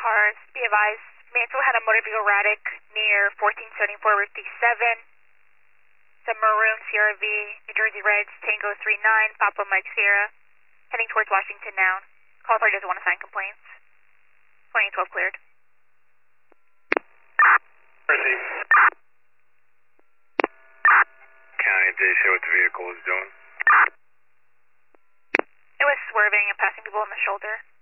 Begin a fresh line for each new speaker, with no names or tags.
cars. Be advised, Mansell had a motor vehicle erratic near 1474 Route 37. It's a maroon CRV, New Jersey Reds, Tango 39, Papa Mike Sierra, heading towards Washington now. Call party doesn't want to sign complaints. 2012 cleared.
County, did they say what the vehicle was doing?
It was swerving and passing people on the shoulder.